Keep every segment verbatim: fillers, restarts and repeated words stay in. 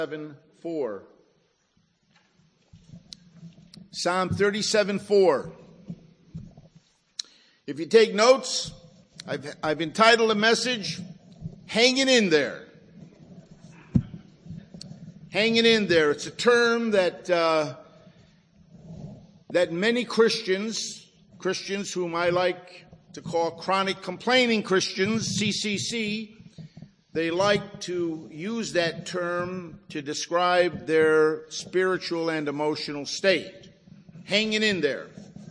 thirty-seven four. Psalm thirty-seven four. If you take notes, I've, I've entitled a message, Hanging in There. Hanging in there. It's a term that uh, that many Christians, Christians whom I like to call chronic complaining Christians, C C C, they like to use that term to describe their spiritual and emotional state. Hanging in there.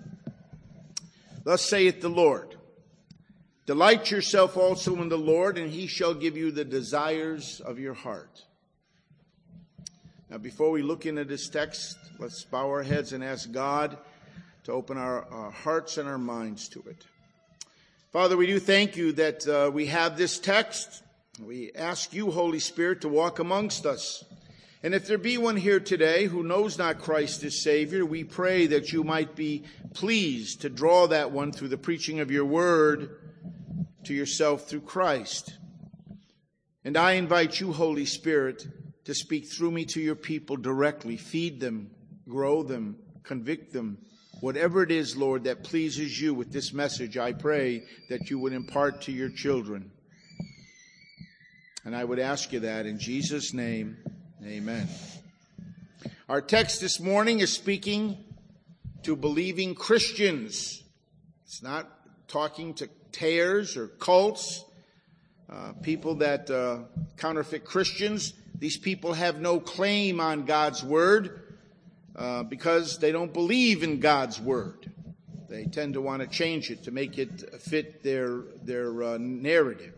Thus saith the Lord, delight yourself also in the Lord, and he shall give you the desires of your heart. Now, before we look into this text, let's bow our heads and ask God to open our, our hearts and our minds to it. Father, we do thank you that uh, we have this text. We ask you, Holy Spirit, to walk amongst us. And if there be one here today who knows not Christ as Savior, we pray that you might be pleased to draw that one through the preaching of your word to yourself through Christ. And I invite you, Holy Spirit, to speak through me to your people directly. Feed them, grow them, convict them. Whatever it is, Lord, that pleases you with this message, I pray that you would impart to your children. And I would ask you that in Jesus' name, amen. Our text this morning is speaking to believing Christians. It's not talking to tares or cults, uh, people that uh, counterfeit Christians. These people have no claim on God's word uh, because they don't believe in God's word. They tend to want to change it to make it fit their, their uh, narrative.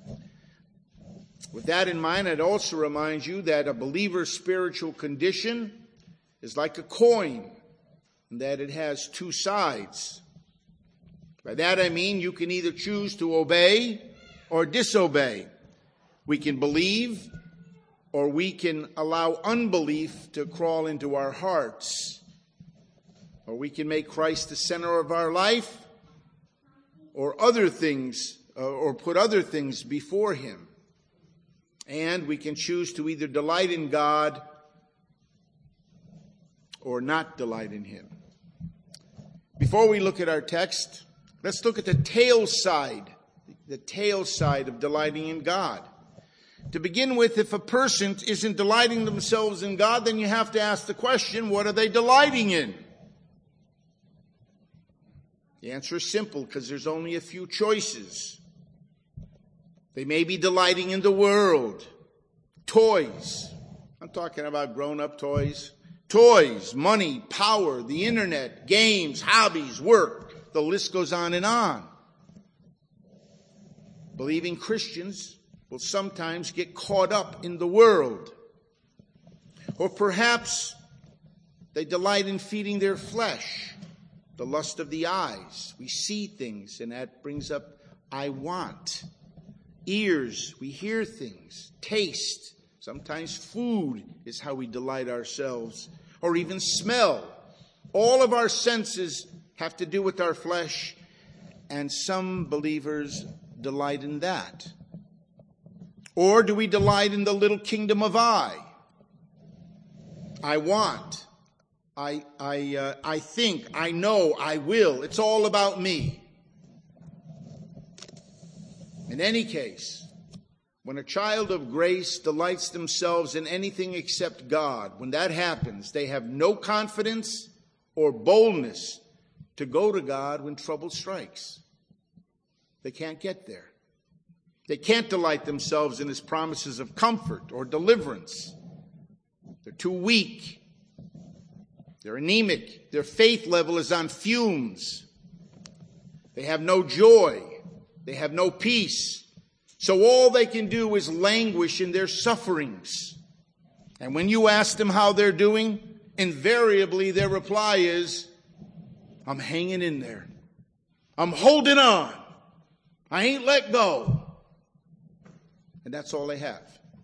With that in mind, I'd also remind you that a believer's spiritual condition is like a coin, and that it has two sides. By that I mean you can either choose to obey or disobey. We can believe, or we can allow unbelief to crawl into our hearts. Or we can make Christ the center of our life, or other things, or put other things before him. And we can choose to either delight in God or not delight in him. Before we look at our text, let's look at the tail side, the tail side of delighting in God. To begin with, if a person isn't delighting themselves in God, then you have to ask the question, what are they delighting in? The answer is simple, because there's only a few choices. They may be delighting in the world, toys. I'm talking about grown-up toys. Toys, money, power, the internet, games, hobbies, work. The list goes on and on. Believing Christians will sometimes get caught up in the world. Or perhaps they delight in feeding their flesh, the lust of the eyes. We see things, and that brings up, I want. Ears, we hear things. Taste, sometimes food is how we delight ourselves. Or even smell. All of our senses have to do with our flesh, and some believers delight in that. Or do we delight in the little kingdom of I? I want. I, I, uh, I think. I know. I will. It's all about me. In any case, when a child of grace delights themselves in anything except God, when that happens, they have no confidence or boldness to go to God when trouble strikes. They can't get there. They can't delight themselves in his promises of comfort or deliverance. They're too weak. They're anemic. Their faith level is on fumes. They have no joy. They have no peace. So all they can do is languish in their sufferings. And when you ask them how they're doing, invariably their reply is, I'm hanging in there. I'm holding on. I ain't let go. And that's all they have.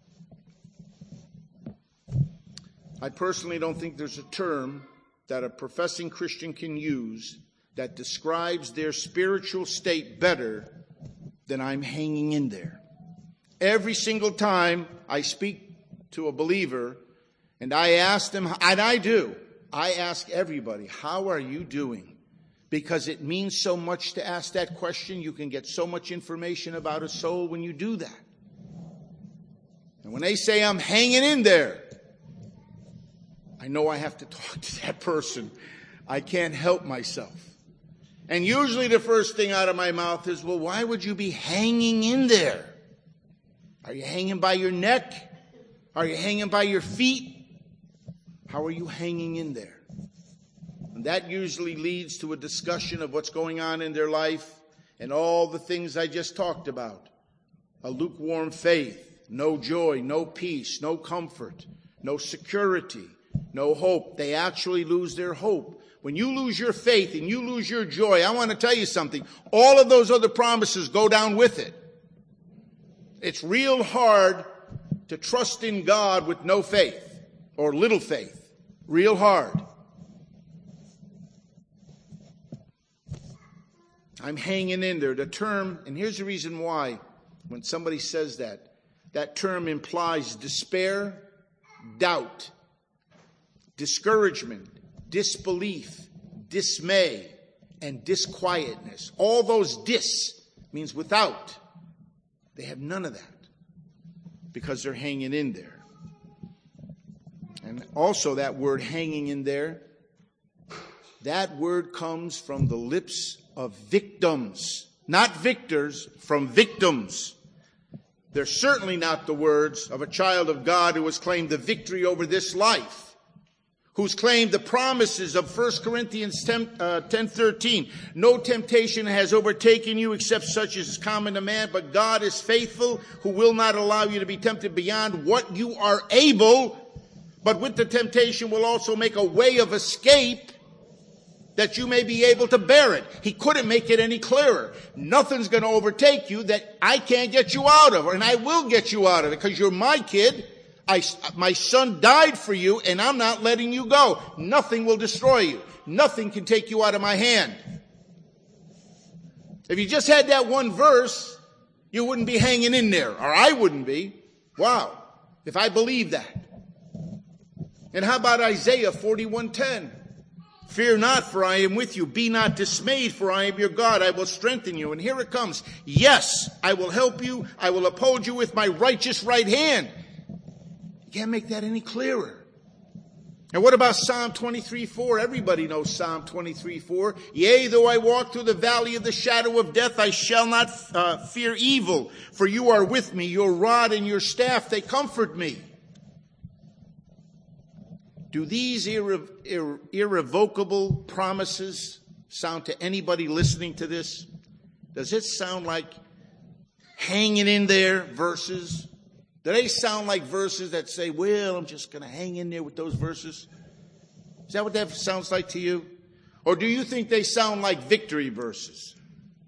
I personally don't think there's a term that a professing Christian can use that describes their spiritual state better than I'm hanging in there. Every single time I speak to a believer and I ask them, and I do, I ask everybody, how are you doing? Because it means so much to ask that question. You can get so much information about a soul when you do that. And when they say, I'm hanging in there, I know I have to talk to that person. I can't help myself. And usually the first thing out of my mouth is, well, why would you be hanging in there? Are you hanging by your neck? Are you hanging by your feet? How are you hanging in there? And that usually leads to a discussion of what's going on in their life and all the things I just talked about. A lukewarm faith, no joy, no peace, no comfort, no security, no hope. They actually lose their hope. When you lose your faith and you lose your joy, I want to tell you something. All of those other promises go down with it. It's real hard to trust in God with no faith or little faith. Real hard. I'm hanging in there. The term, and here's the reason why, when somebody says that, that term implies despair, doubt, discouragement, disbelief, dismay, and disquietness. All those dis means without. They have none of that because they're hanging in there. And also that word hanging in there, that word comes from the lips of victims, not victors, from victims. They're certainly not the words of a child of God who has claimed the victory over this life, who's claimed the promises of First Corinthians ten thirteen. No temptation has overtaken you except such as is common to man, but God is faithful, who will not allow you to be tempted beyond what you are able, but with the temptation will also make a way of escape that you may be able to bear it. He couldn't make it any clearer. Nothing's going to overtake you that I can't get you out of, and I will get you out of it because you're my kid. I, my son died for you, and I'm not letting you go. Nothing will destroy you. Nothing can take you out of my hand. If you just had that one verse, you wouldn't be hanging in there, or I wouldn't be. Wow, if I believe that. And how about Isaiah forty-one ten? Fear not, for I am with you. Be not dismayed, for I am your God. I will strengthen you. And here it comes. Yes, I will help you. I will uphold you with my righteous right hand. You can't make that any clearer. And what about Psalm twenty-three four? Everybody knows Psalm twenty-three four. Yea, though I walk through the valley of the shadow of death, I shall not uh, fear evil, for you are with me. Your rod and your staff, they comfort me. Do these irre- irre- irrevocable promises sound to anybody listening to this? Does it sound like hanging in there verses? Do they sound like verses that say, well, I'm just going to hang in there with those verses? Is that what that sounds like to you? Or do you think they sound like victory verses?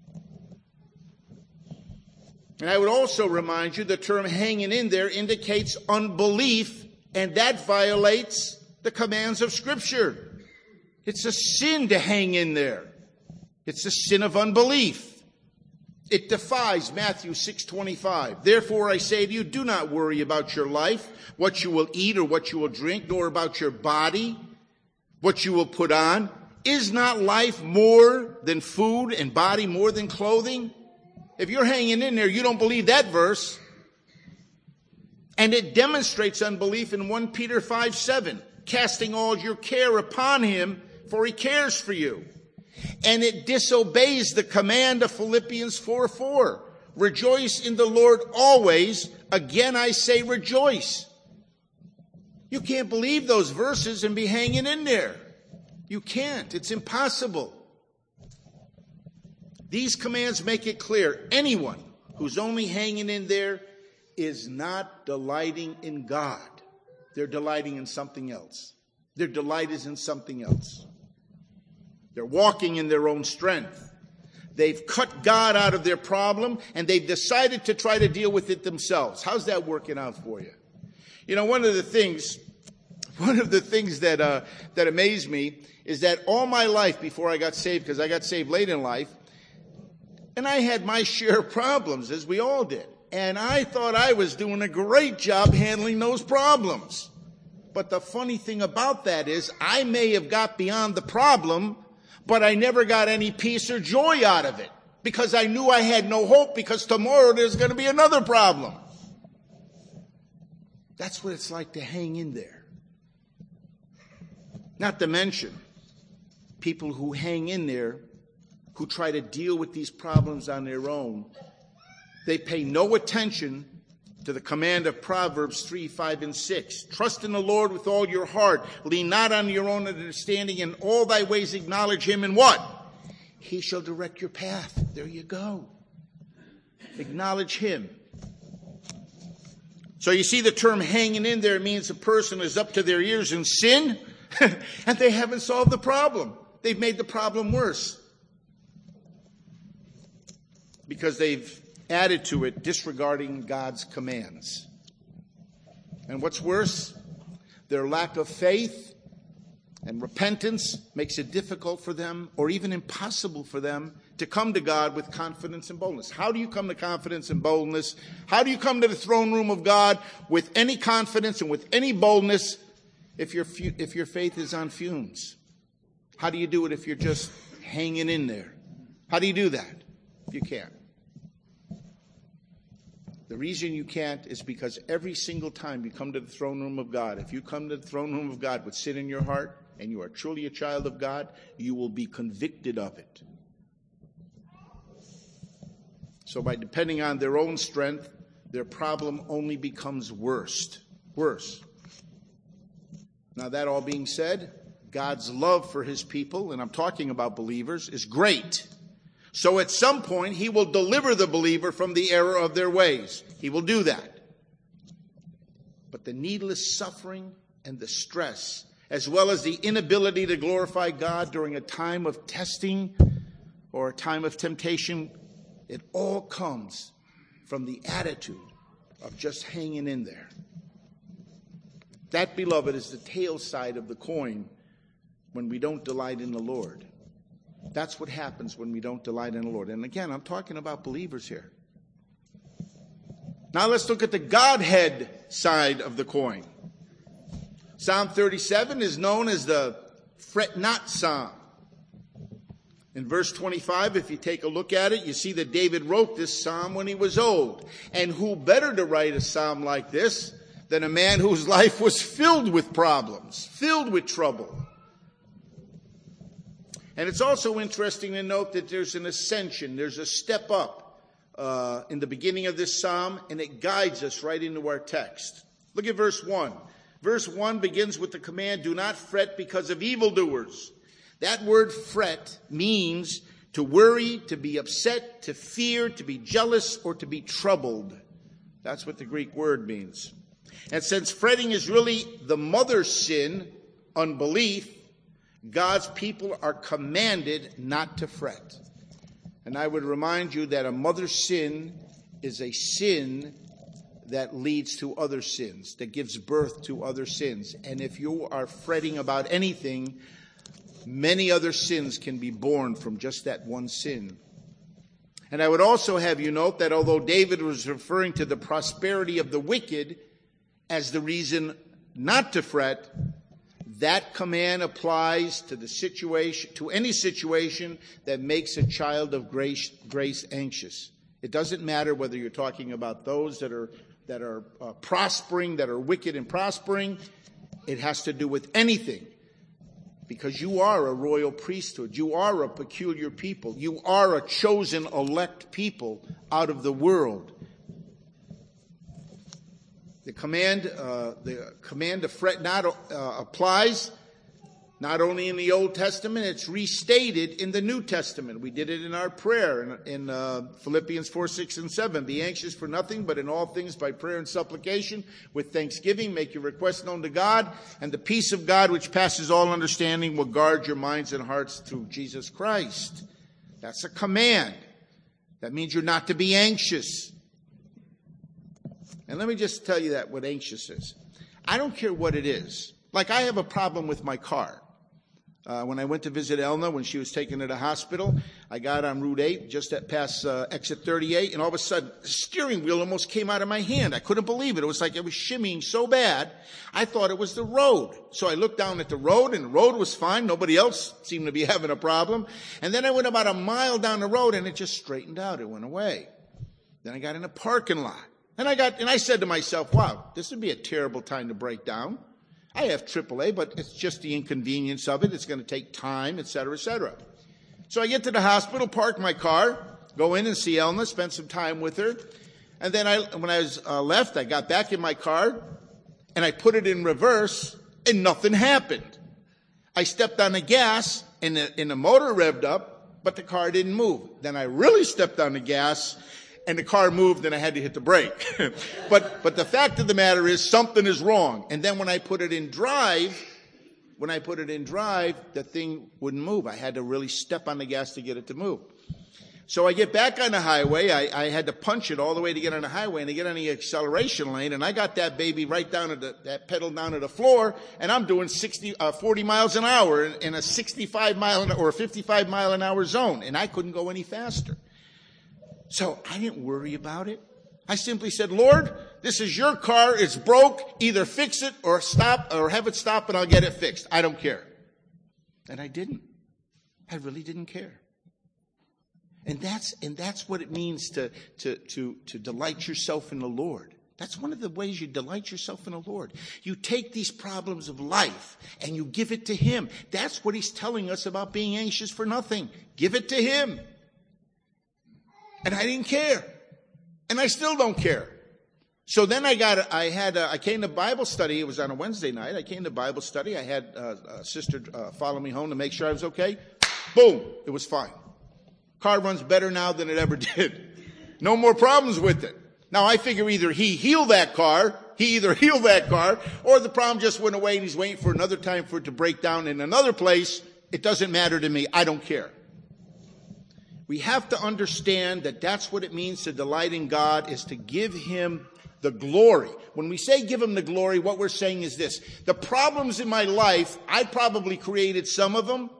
And I would also remind you the term hanging in there indicates unbelief, and that violates the commands of Scripture. It's a sin to hang in there. It's a sin of unbelief. It defies Matthew six twenty-five. Therefore I say to you, do not worry about your life, what you will eat or what you will drink, nor about your body, what you will put on. Is not life more than food and body more than clothing? If you're hanging in there, you don't believe that verse. And it demonstrates unbelief in First Peter five seven. Casting all your care upon him, for he cares for you. And it disobeys the command of Philippians four four. Rejoice in the Lord always. Again I say rejoice. You can't believe those verses and be hanging in there. You can't. It's impossible. These commands make it clear. Anyone who's only hanging in there is not delighting in God. They're delighting in something else. Their delight is in something else. They're walking in their own strength. They've cut God out of their problem, and they've decided to try to deal with it themselves. How's that working out for you? You know, one of the things, one of the things that uh, that amazed me is that all my life before I got saved, because I got saved late in life, and I had my share of problems, as we all did. And I thought I was doing a great job handling those problems. But the funny thing about that is I may have got beyond the problem, but I never got any peace or joy out of it because I knew I had no hope because tomorrow there's going to be another problem. That's what it's like to hang in there. Not to mention people who hang in there, who try to deal with these problems on their own. They pay no attention to the command of Proverbs three, five, and six. Trust in the Lord with all your heart. Lean not on your own understanding. In all thy ways acknowledge him, and what? He shall direct your path. There you go. Acknowledge him. So you see the term hanging in there means a person is up to their ears in sin and they haven't solved the problem. They've made the problem worse because they've added to it disregarding God's commands. And what's worse, their lack of faith and repentance makes it difficult for them or even impossible for them to come to God with confidence and boldness. How do you come to confidence and boldness? How do you come to the throne room of God with any confidence and with any boldness if your if your faith is on fumes? How do you do it if you're just hanging in there? How do you do that? You can't. The reason you can't is because every single time you come to the throne room of God, if you come to the throne room of God with sin in your heart and you are truly a child of God, you will be convicted of it. So by depending on their own strength, their problem only becomes worse. Worse. Now that all being said, God's love for his people, and I'm talking about believers, is great. So at some point, he will deliver the believer from the error of their ways. He will do that. But the needless suffering and the stress, as well as the inability to glorify God during a time of testing or a time of temptation, it all comes from the attitude of just hanging in there. That, beloved, is the tail side of the coin when we don't delight in the Lord. That's what happens when we don't delight in the Lord. And again, I'm talking about believers here. Now let's look at the Godhead side of the coin. Psalm thirty-seven is known as the fret not psalm. In verse twenty-five, if you take a look at it, you see that David wrote this psalm when he was old. And who better to write a psalm like this than a man whose life was filled with problems, filled with trouble. And it's also interesting to note that there's an ascension, there's a step up uh, in the beginning of this psalm, and it guides us right into our text. Look at verse one. Verse one begins with the command, do not fret because of evildoers. That word fret means to worry, to be upset, to fear, to be jealous, or to be troubled. That's what the Greek word means. And since fretting is really the mother sin, unbelief, God's people are commanded not to fret. And I would remind you that a mother sin is a sin that leads to other sins, that gives birth to other sins. And if you are fretting about anything, many other sins can be born from just that one sin. And I would also have you note that although David was referring to the prosperity of the wicked as the reason not to fret, that command applies to the situation, to any situation that makes a child of grace, grace anxious. It doesn't matter whether you're talking about those that are that are uh, prospering, that are wicked and prospering. It has to do with anything, because you are a royal priesthood. You are a peculiar people. You are a chosen elect people out of the world. The command, uh, the command to fret not uh, applies not only in the Old Testament, it's restated in the New Testament. We did it in our prayer in, in uh, Philippians four, six, and seven. Be anxious for nothing, but in all things by prayer and supplication, with thanksgiving, make your requests known to God, and the peace of God, which passes all understanding, will guard your minds and hearts through Jesus Christ. That's a command. That means you're not to be anxious. And let me just tell you that what anxious is. I don't care what it is. Like I have a problem with my car. Uh, when I went to visit Elna when she was taken to the hospital, I got on Route eight, just at past uh, exit thirty-eight, and all of a sudden, the steering wheel almost came out of my hand. I couldn't believe it. It was like it was shimmying so bad, I thought it was the road. So I looked down at the road, and the road was fine. Nobody else seemed to be having a problem. And then I went about a mile down the road, and it just straightened out. It went away. Then I got in a parking lot. And I got, and I said to myself, wow, this would be a terrible time to break down. I have triple A, but it's just the inconvenience of it. It's going to take time, et cetera, et cetera. So I get to the hospital, park my car, go in and see Elna, spend some time with her. And then I, when I was uh, left, I got back in my car, and I put it in reverse, and nothing happened. I stepped on the gas, and the, and the motor revved up, but the car didn't move. Then I really stepped on the gas, and the car moved, and I had to hit the brake. but, but the fact of the matter is something is wrong. And then when I put it in drive, when I put it in drive, the thing wouldn't move. I had to really step on the gas to get it to move. So I get back on the highway. I, I had to punch it all the way to get on the highway and to get on the acceleration lane. And I got that baby right down at the, that pedal down to the floor. And I'm doing sixty, uh, forty miles an hour in, in a sixty-five mile an, or a fifty-five mile an hour zone. And I couldn't go any faster. So I didn't worry about it. I simply said, Lord, this is your car. It's broke. Either fix it or stop or have it stop and I'll get it fixed. I don't care. And I didn't. I really didn't care. And that's, and that's what it means to, to, to, to delight yourself in the Lord. That's one of the ways you delight yourself in the Lord. You take these problems of life and you give it to Him. That's what He's telling us about being anxious for nothing. Give it to Him. And I didn't care. And I still don't care. So then I got, I had, a, I came to Bible study. It was on a Wednesday night. I came to Bible study. I had uh, a sister uh, follow me home to make sure I was okay. Boom. It was fine. Car runs better now than it ever did. No more problems with it. Now I figure either he healed that car, he either healed that car, or the problem just went away and he's waiting for another time for it to break down in another place. It doesn't matter to me. I don't care. We have to understand that that's what it means to delight in God, is to give Him the glory. When we say give Him the glory, what we're saying is this. The problems in my life, I probably created some of them,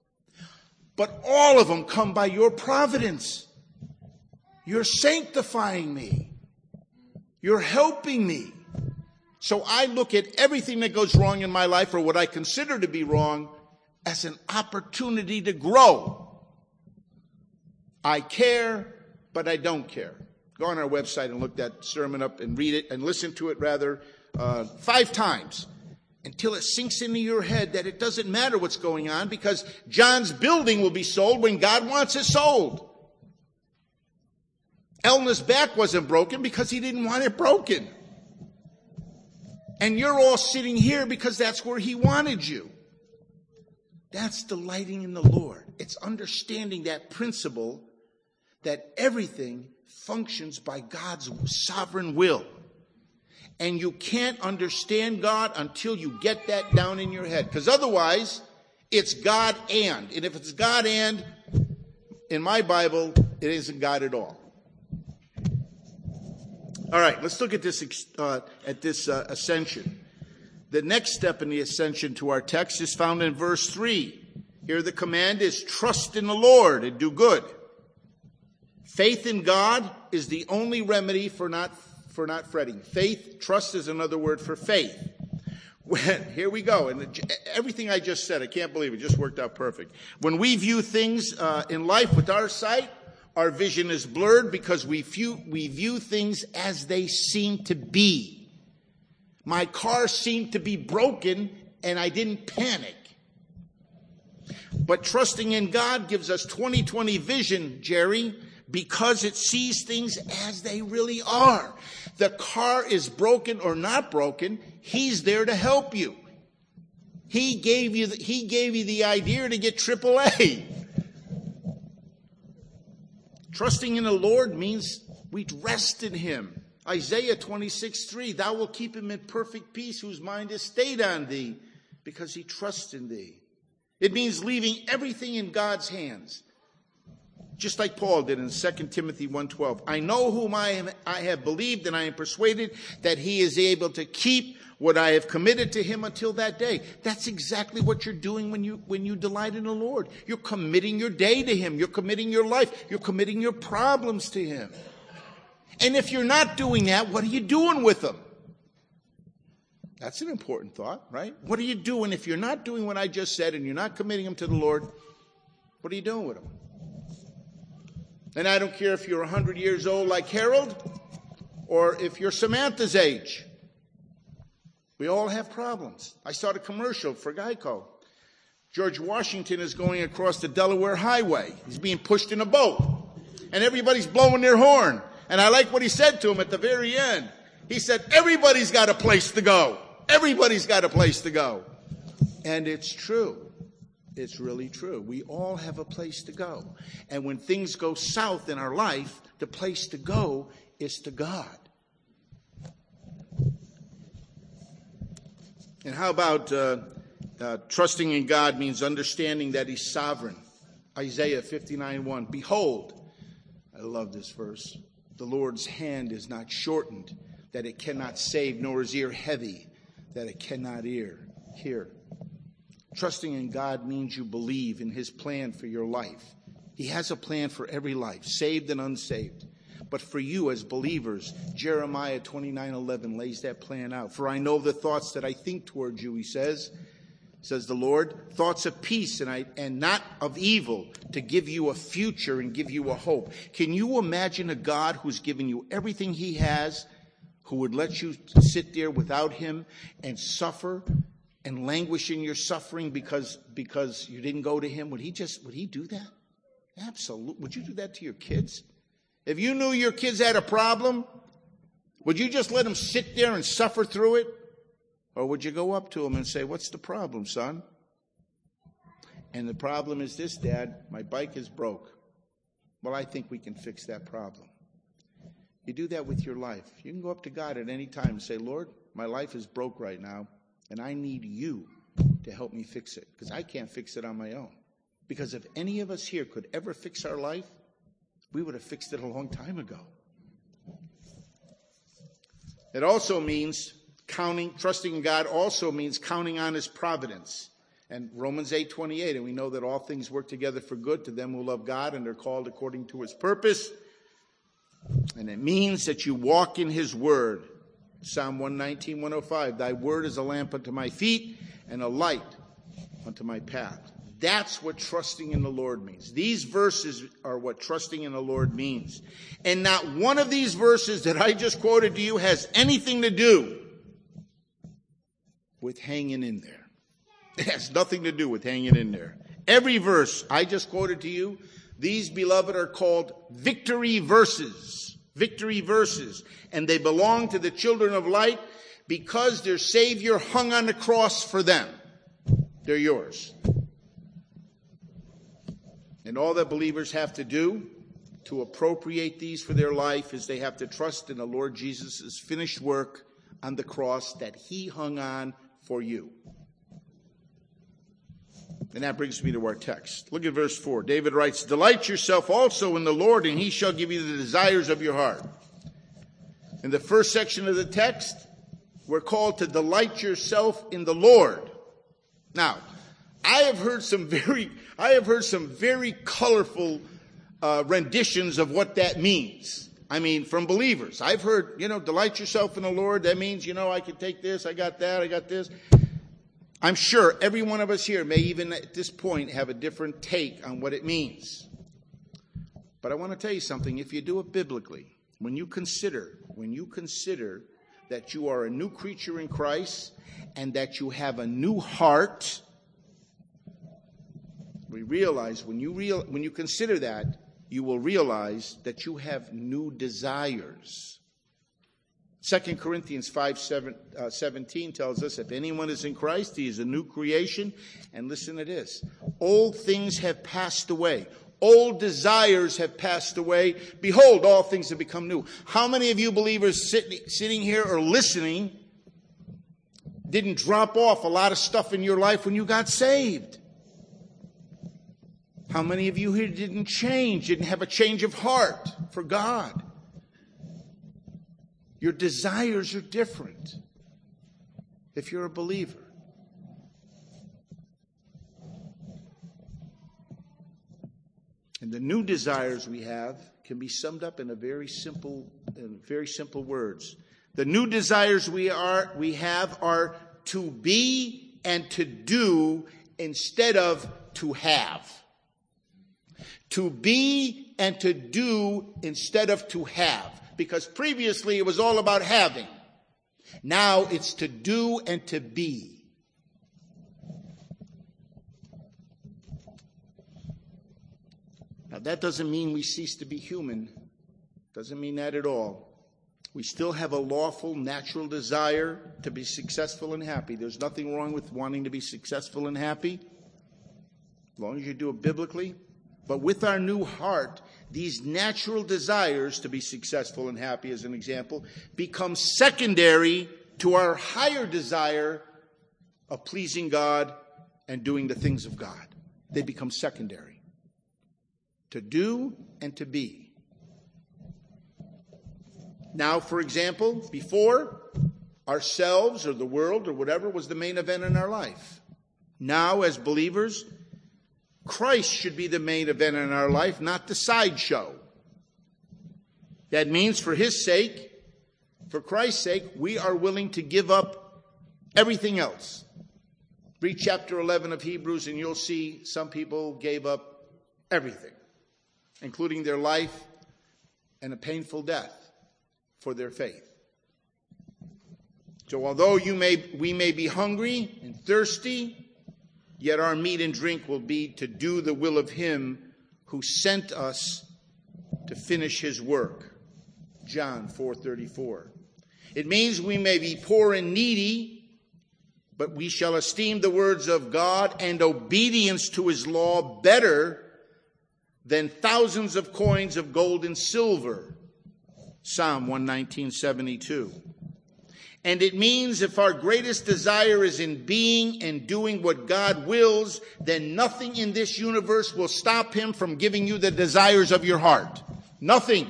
but all of them come by your providence. You're sanctifying me. You're helping me. So I look at everything that goes wrong in my life, or what I consider to be wrong, as an opportunity to grow. I care, but I don't care. Go on our website and look that sermon up and read it and listen to it rather uh, five times until it sinks into your head that it doesn't matter what's going on, because John's building will be sold when God wants it sold. Elna's back wasn't broken because he didn't want it broken. And you're all sitting here because that's where He wanted you. That's delighting in the Lord. It's understanding that principle that everything functions by God's sovereign will. And you can't understand God until you get that down in your head. Because otherwise, it's God and. And if it's God and, in my Bible, it isn't God at all. All right, let's look at this, uh, at this uh, ascension. The next step in the ascension to our text is found in verse three. Here the command is trust in the Lord and do good. Faith in God is the only remedy for not for not fretting. Faith, trust is another word for faith. When, here we go. And everything I just said, I can't believe it, just worked out perfect. When we view things uh, in life with our sight, our vision is blurred because we view, we view things as they seem to be. My car seemed to be broken and I didn't panic. But trusting in God gives us twenty twenty vision, Jerry, because it sees things as they really are. The car is broken or not broken, He's there to help you. He gave you the, he gave you the idea to get triple A. Trusting in the Lord means we rest in Him. Isaiah twenty-six three, thou wilt keep him in perfect peace whose mind is stayed on thee because he trusts in thee. It means leaving everything in God's hands. just like Paul did in Second Timothy one twelve. I know whom I, am, I have believed, and I am persuaded that he is able to keep what I have committed to him until that day. That's exactly what you're doing when you when you delight in the Lord. You're committing your day to him. You're committing your life. You're committing your problems to him. And if you're not doing that, what are you doing with them? That's an important thought, right? What are you doing if you're not doing what I just said and you're not committing them to the Lord? What are you doing with them? And I don't care if you're one hundred years old like Harold or if you're Samantha's age. We all have problems. I saw the commercial for Geico. George Washington is going across the Delaware Highway. He's being pushed in a boat. And everybody's blowing their horn. And I like what he said to him at the very end. He said, everybody's got a place to go. Everybody's got a place to go. And it's true. It's really true. We all have a place to go. And when things go south in our life, the place to go is to God. And how about uh, uh, trusting in God means understanding that he's sovereign. Isaiah fifty-nine one. Behold, I love this verse. The Lord's hand is not shortened, that it cannot save, nor his ear heavy, that it cannot hear. Hear. Trusting in God means you believe in his plan for your life. He has a plan for every life, saved and unsaved. But for you as believers, Jeremiah twenty-nine eleven lays that plan out. For I know the thoughts that I think towards you, he says, says the Lord, thoughts of peace and, I, and not of evil, to give you a future and give you a hope. Can you imagine a God who's given you everything he has, who would let you sit there without him and suffer and languish in your suffering because, because you didn't go to him? Would he just, would he do that? Absolutely. Would you do that to your kids? If you knew your kids had a problem, would you just let them sit there and suffer through it? Or would you go up to them and say, what's the problem, son? And the problem is this, Dad, my bike is broke. Well, I think we can fix that problem. You do that with your life. You can go up to God at any time and say, Lord, my life is broke right now, and I need you to help me fix it, because I can't fix it on my own. Because if any of us here could ever fix our life, we would have fixed it a long time ago. It also means counting, trusting in God also means counting on his providence. And Romans eight twenty-eight, and we know that all things work together for good to them who love God and are called according to his purpose. And it means that you walk in his word. Psalm one nineteen, one oh five, thy word is a lamp unto my feet and a light unto my path. That's what trusting in the Lord means. These verses are what trusting in the Lord means. And not one of these verses that I just quoted to you has anything to do with hanging in there. It has nothing to do with hanging in there. Every verse I just quoted to you, these, beloved, are called victory verses. Victory verses. And they belong to the children of light because their Savior hung on the cross for them. They're yours. And all that believers have to do to appropriate these for their life is they have to trust in the Lord Jesus' finished work on the cross that he hung on for you. And that brings me to our text. Look at verse four. David writes, delight yourself also in the Lord, and he shall give you the desires of your heart. In the first section of the text, we're called to delight yourself in the Lord. Now, I have heard some very, I have heard some very colorful uh, renditions of what that means. I mean, from believers. I've heard, you know, delight yourself in the Lord. That means, you know, I can take this, I got that, I got this. I'm sure every one of us here may even at this point have a different take on what it means. But I want to tell you something. If you do it biblically, when you consider, when you consider that you are a new creature in Christ and that you have a new heart, we realize when you real when you consider that, you will realize that you have new desires. Second Corinthians five seventeen tells us, if anyone is in Christ, he is a new creation. And listen to this. Old things have passed away. Old desires have passed away. Behold, all things have become new. How many of you believers sitting, sitting here or listening didn't drop off a lot of stuff in your life when you got saved? How many of you here didn't change, didn't have a change of heart for God? Your desires are different if you're a believer. And the new desires we have can be summed up in a very simple, in very simple words. The new desires we are, we have are to be and to do instead of to have. To be and to do instead of to have. Because previously it was all about having. Now it's to do and to be. Now that doesn't mean we cease to be human. Doesn't mean that at all. We still have a lawful, natural desire to be successful and happy. There's nothing wrong with wanting to be successful and happy, as long as you do it biblically. But with our new heart, these natural desires to be successful and happy, as an example, become secondary to our higher desire of pleasing God and doing the things of God. They become secondary. To do and to be. Now, for example, before, ourselves or the world or whatever was the main event in our life. Now, as believers, Christ should be the main event in our life, not the sideshow. That means for his sake, for Christ's sake, we are willing to give up everything else. Read chapter eleven of Hebrews and you'll see some people gave up everything, including their life and a painful death for their faith. So although you may, we may be hungry and thirsty, yet our meat and drink will be to do the will of him who sent us to finish his work. John four thirty-four. It means we may be poor and needy, but we shall esteem the words of God and obedience to his law better than thousands of coins of gold and silver. Psalm one nineteen seventy-two. And it means if our greatest desire is in being and doing what God wills, then nothing in this universe will stop him from giving you the desires of your heart. Nothing.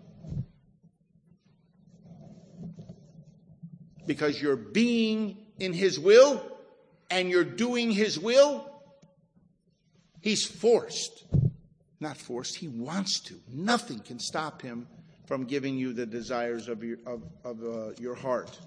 Because you're being in his will and you're doing his will, he's forced. Not forced, he wants to. Nothing can stop him from giving you the desires of your, of, of, uh, your heart.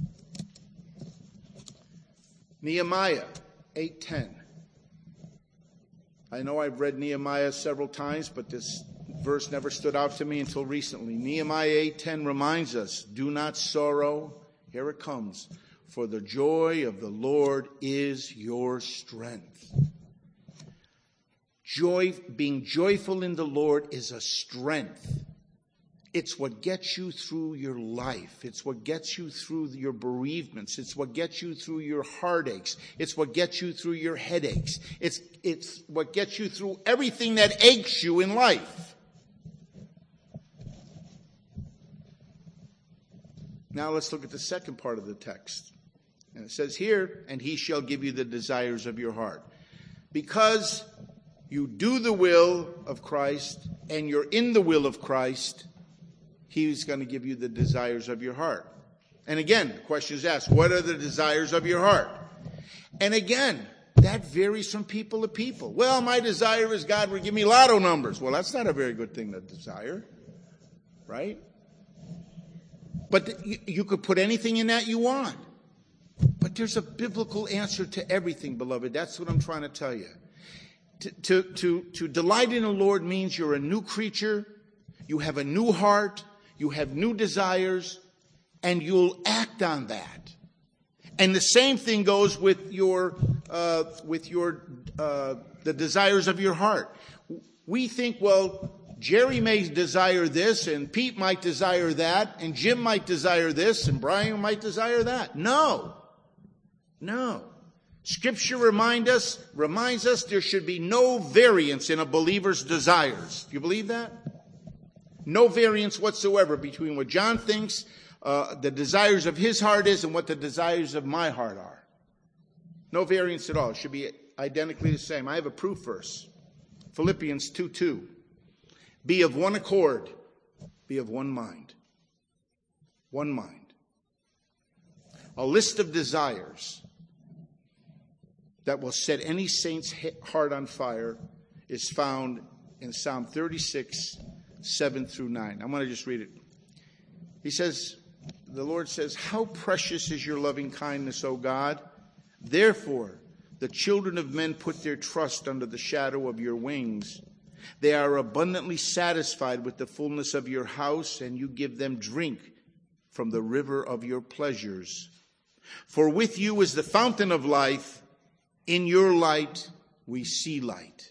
Nehemiah eight ten. I know I've read Nehemiah several times, but this verse never stood out to me until recently. Nehemiah eight ten reminds us, do not sorrow. Here it comes. For the joy of the Lord is your strength. Joy, being joyful in the Lord is a strength. It's what gets you through your life. It's what gets you through your bereavements. It's what gets you through your heartaches. It's what gets you through your headaches. It's, it's what gets you through everything that aches you in life. Now let's look at the second part of the text. And it says here, and he shall give you the desires of your heart. Because you do the will of Christ and you're in the will of Christ, he's going to give you the desires of your heart. And again, the question is asked, what are the desires of your heart? And again, that varies from people to people. Well, my desire is God will give me lotto numbers. Well, that's not a very good thing to desire, right? But you could put anything in that you want. But there's a biblical answer to everything, beloved. That's what I'm trying to tell you. To, to, to, to delight in the Lord means you're a new creature, you have a new heart, you have new desires, and you'll act on that. And the same thing goes with your, uh, with your, uh, the desires of your heart. We think, well, Jerry may desire this, and Pete might desire that, and Jim might desire this, and Brian might desire that. No. No. Scripture remind us, reminds us there should be no variance in a believer's desires. Do you believe that? No variance whatsoever between what John thinks uh, the desires of his heart is and what the desires of my heart are. No variance at all. It should be identically the same. I have a proof verse. Philippians two two. Be of one accord. Be of one mind. One mind. A list of desires that will set any saint's heart on fire is found in Psalm thirty-six, seven through nine. I'm going to just read it. He says, the Lord says, how precious is your loving kindness, O God. Therefore, the children of men put their trust under the shadow of your wings. They are abundantly satisfied with the fullness of your house, and you give them drink from the river of your pleasures. For with you is the fountain of life. In your light we see light.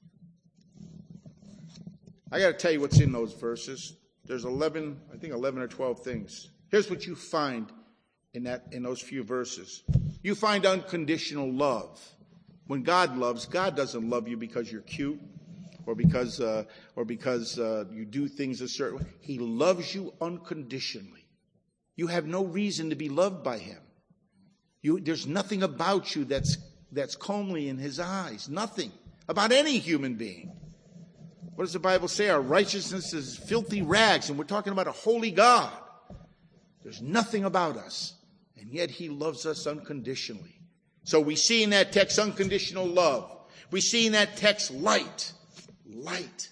I got to tell you what's in those verses. There's eleven, I think eleven or twelve things. Here's what you find in that in those few verses. You find unconditional love. When God loves, God doesn't love you because you're cute or because uh, or because uh, you do things a certain way. He loves you unconditionally. You have no reason to be loved by him. You, there's nothing about you that's that's comely in his eyes. Nothing about any human being. What does the Bible say? Our righteousness is filthy rags, and we're talking about a holy God. There's nothing about us, and yet he loves us unconditionally. So we see in that text unconditional love. We see in that text light. Light.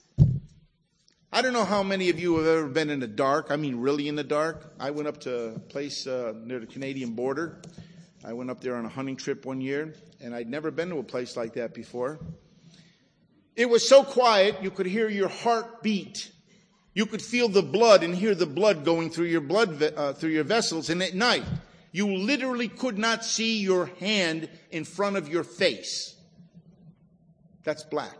I don't know how many of you have ever been in the dark. I mean really in the dark. I went up to a place uh, near the Canadian border. I went up there on a hunting trip one year, and I'd never been to a place like that before. It was so quiet, you could hear your heart beat. You could feel the blood and hear the blood going through your blood uh, through your vessels. And at night, you literally could not see your hand in front of your face. That's black.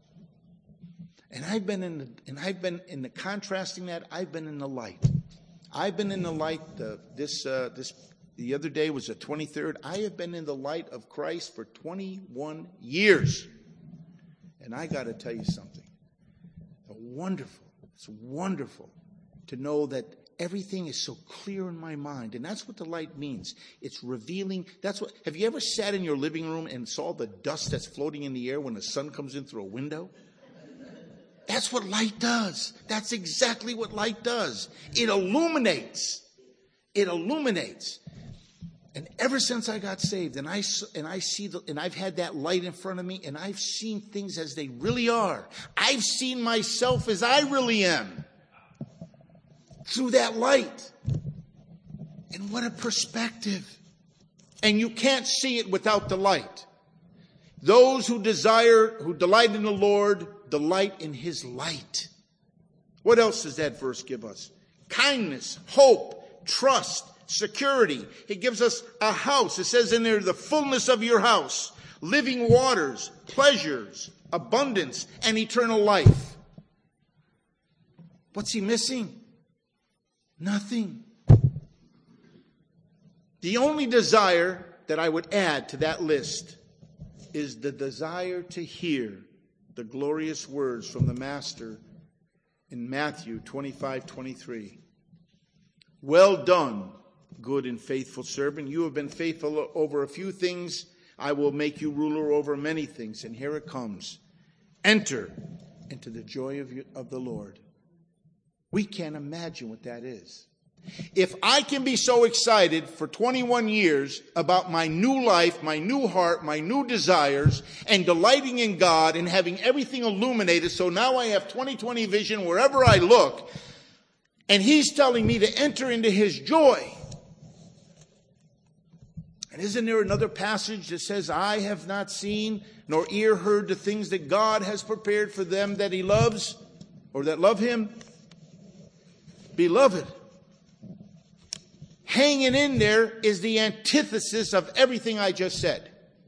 And I've been in the, and I've been in the contrasting that. I've been in the light. I've been in the light. The, this uh, this the other day was the twenty-third. I have been in the light of Christ for twenty-one years. And I got to tell you something. A wonderful. It's wonderful to know that everything is so clear in my mind. And that's what the light means. It's revealing. That's what. Have you ever sat in your living room and saw the dust that's floating in the air when the sun comes in through a window? That's what light does. That's exactly what light does. It illuminates. It illuminates. And ever since I got saved, and I and I see the, and I've had that light in front of me, and I've seen things as they really are. I've seen myself as I really am through that light. And what a perspective! And you can't see it without the light. Those who desire, who delight in the Lord, delight in his light. What else does that verse give us? Kindness, hope, trust, security. It gives us a house. It says in there, the fullness of your house, living waters, pleasures, abundance, and eternal life. What's he missing? Nothing. The only desire that I would add to that list is the desire to hear the glorious words from the Master in Matthew twenty-five twenty-three. Well done, good and faithful servant. You have been faithful over a few things. I will make you ruler over many things. And here it comes. Enter into the joy of, you, of the Lord. We can't imagine what that is. If I can be so excited for twenty-one years about my new life, my new heart, my new desires, and delighting in God and having everything illuminated, so now I have twenty twenty vision wherever I look, and he's telling me to enter into his joy. And isn't there another passage that says, I have not seen nor ear heard the things that God has prepared for them that he loves or that love him? Beloved, hanging in there is the antithesis of everything I just said.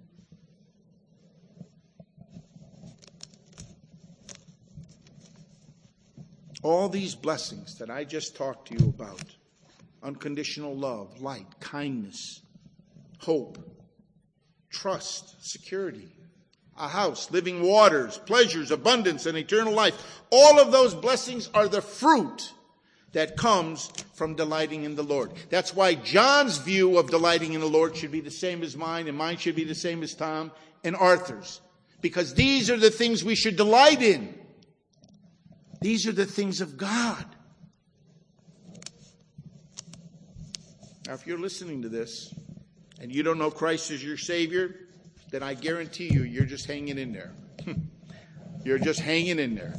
All these blessings that I just talked to you about, unconditional love, light, kindness, hope, trust, security, a house, living waters, pleasures, abundance, and eternal life. All of those blessings are the fruit that comes from delighting in the Lord. That's why John's view of delighting in the Lord should be the same as mine, and mine should be the same as Tom and Arthur's. because these are the things we should delight in. These are the things of God. Now, if you're listening to this and you don't know Christ as your Savior, then I guarantee you, you're just hanging in there. You're just hanging in there.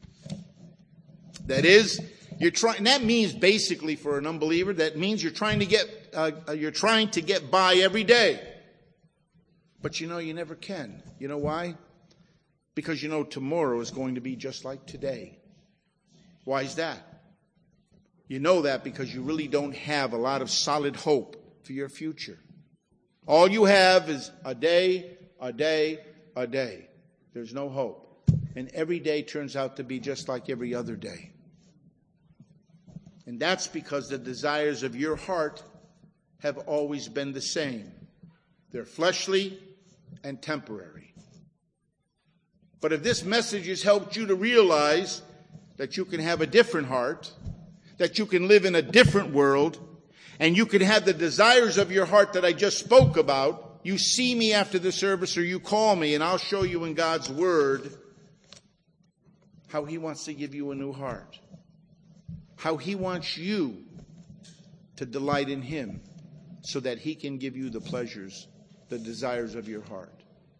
That is, you're trying. That means basically for an unbeliever, that means you're trying to get uh, you're trying to get by every day. But you know, you never can. You know why? Because you know tomorrow is going to be just like today. Why is that? You know that because you really don't have a lot of solid hope for your future. All you have is a day, a day, a day. There's no hope. And every day turns out to be just like every other day. And that's because the desires of your heart have always been the same. They're fleshly and temporary. But if this message has helped you to realize that you can have a different heart, that you can live in a different world, and you can have the desires of your heart that I just spoke about, you see me after the service or you call me and I'll show you in God's Word how He wants to give you a new heart. How He wants you to delight in Him so that He can give you the pleasures, the desires of your heart.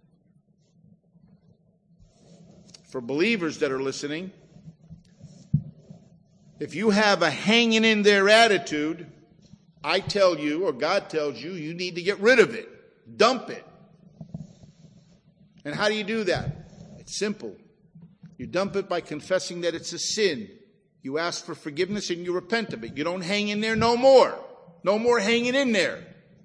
For believers that are listening, if you have a hanging in there attitude, I tell you, or God tells you, you need to get rid of it. Dump it. And how do you do that? It's simple. You dump it by confessing that it's a sin. You ask for forgiveness and you repent of it. You don't hang in there no more. No more hanging in there.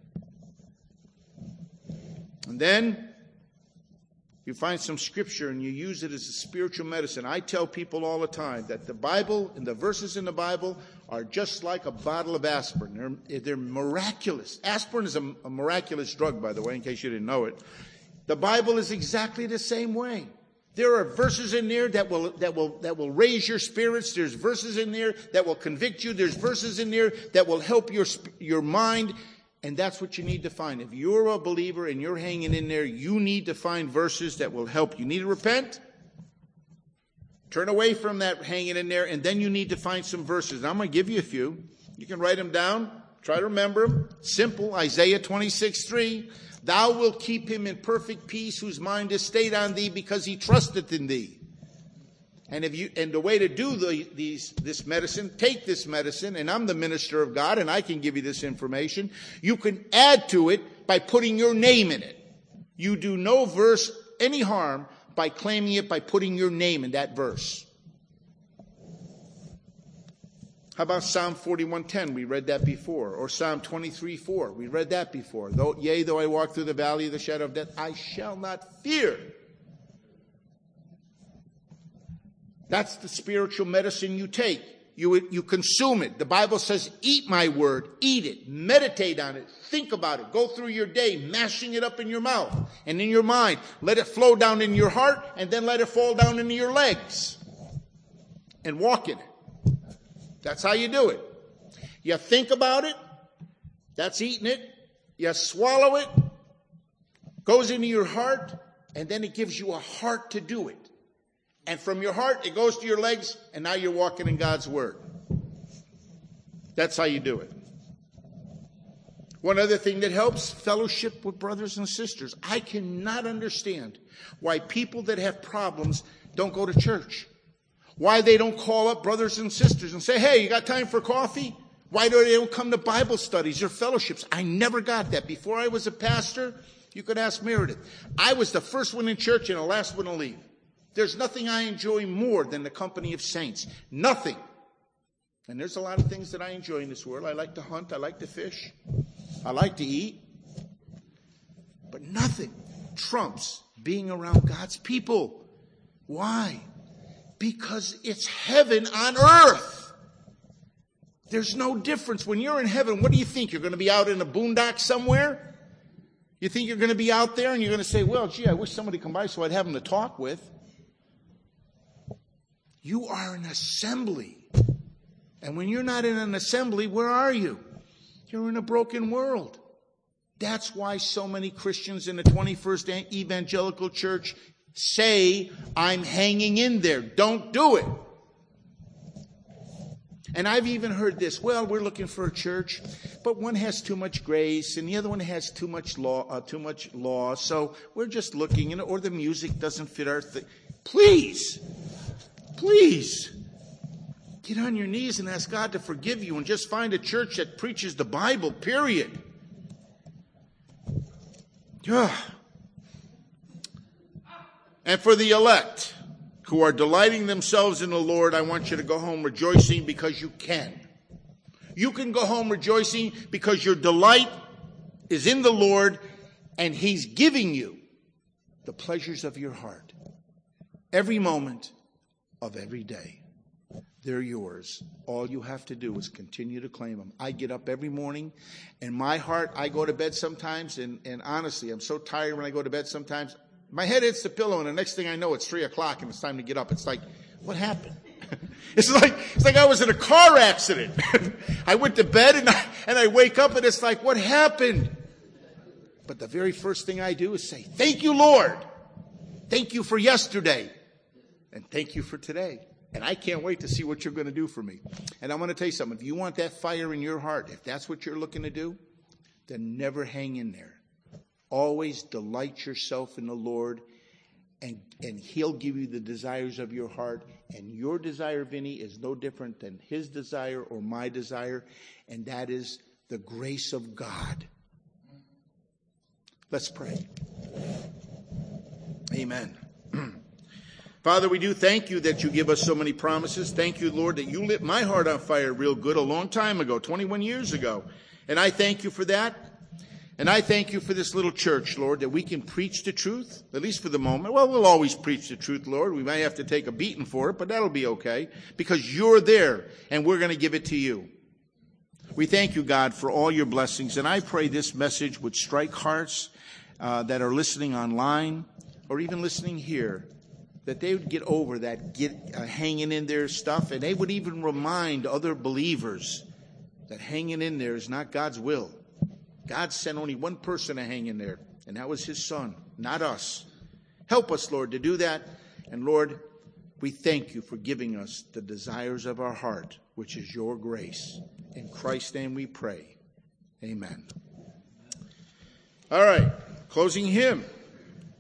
And then you find some scripture and you use it as a spiritual medicine. I tell people all the time that the Bible and the verses in the Bible are just like a bottle of aspirin. They're, they're miraculous. Aspirin is a, a miraculous drug, by the way, in case you didn't know it. The Bible is exactly the same way. There are verses in there that will that will that will raise your spirits. There's verses in there that will convict you. There's verses in there that will help your your mind. And that's what you need to find. If you're a believer and you're hanging in there, you need to find verses that will help. You need to repent. Turn away from that hanging in there, and then you need to find some verses. Now, I'm going to give you a few. You can write them down. Try to remember them. Simple. Isaiah twenty-six three. Thou wilt keep him in perfect peace whose mind is stayed on thee because he trusteth in thee. And if you and the way to do the, these this medicine, take this medicine, and I'm the minister of God, and I can give you this information. You can add to it by putting your name in it. You do no verse any harm by claiming it by putting your name in that verse. How about Psalm forty-one ten? We read that before. Or Psalm twenty-three four. We read that before. Though, yea, though I walk through the valley of the shadow of death, I shall not fear. That's the spiritual medicine you take. You, you consume it. The Bible says, eat my word, eat it, meditate on it, think about it, go through your day, mashing it up in your mouth and in your mind. Let it flow down in your heart and then let it fall down into your legs and walk in it. That's how you do it. You think about it, that's eating it. You swallow it, goes into your heart, and then it gives you a heart to do it. And from your heart, it goes to your legs, and now you're walking in God's Word. That's how you do it. One other thing that helps, fellowship with brothers and sisters. I cannot understand why people that have problems don't go to church. Why they don't call up brothers and sisters and say, hey, you got time for coffee? Why do they don't come to Bible studies or fellowships? I never got that. Before I was a pastor, you could ask Meredith. I was the first one in church and the last one to leave. There's nothing I enjoy more than the company of saints. Nothing. And there's a lot of things that I enjoy in this world. I like to hunt. I like to fish. I like to eat. But nothing trumps being around God's people. Why? Because it's heaven on earth. There's no difference. When you're in heaven, what do you think? You're going to be out in a boondock somewhere? You think you're going to be out there and you're going to say, well, gee, I wish somebody come by so I'd have them to talk with. You are an assembly. And when you're not in an assembly, where are you? You're in a broken world. That's why so many Christians in the twenty-first evangelical church say, I'm hanging in there. Don't do it. And I've even heard this, well, we're looking for a church, but one has too much grace and the other one has too much law, uh, too much law. So we're just looking, you know, or the music doesn't fit our thing. Please, please get on your knees and ask God to forgive you and just find a church that preaches the Bible, period. Yeah. And for the elect who are delighting themselves in the Lord, I want you to go home rejoicing because you can. You can go home rejoicing because your delight is in the Lord and He's giving you the pleasures of your heart. Every moment of every day. They're yours. All you have to do is continue to claim them. I get up every morning, and my heart, I go to bed sometimes, and, and honestly, I'm so tired when I go to bed sometimes. My head hits the pillow, and the next thing I know, it's three o'clock, and it's time to get up. It's like, what happened? It's like it's like I was in a car accident. I went to bed, and I, and I wake up, and it's like, what happened? But the very first thing I do is say, thank you, Lord. Thank you for yesterday, and thank you for today. And I can't wait to see what you're going to do for me. And I'm going to tell you something. If you want that fire in your heart, if that's what you're looking to do, then never hang in there. Always delight yourself in the Lord, and, and He'll give you the desires of your heart. And your desire, Vinny, is no different than His desire or my desire, and that is the grace of God. Let's pray. Amen. Father, we do thank you that you give us so many promises. Thank you, Lord, that you lit my heart on fire real good a long time ago, twenty-one years ago. And I thank you for that. And I thank you for this little church, Lord, that we can preach the truth, at least for the moment. Well, we'll always preach the truth, Lord. We might have to take a beating for it, but that'll be okay because you're there and we're going to give it to you. We thank you, God, for all your blessings. And I pray this message would strike hearts uh, that are listening online or even listening here, that they would get over that get uh, hanging in there stuff, and they would even remind other believers that hanging in there is not God's will. God sent only one person to hang in there, and that was His Son, not us. Help us, Lord, to do that. And Lord, we thank you for giving us the desires of our heart, which is your grace. In Christ's name we pray. Amen. All right, closing hymn.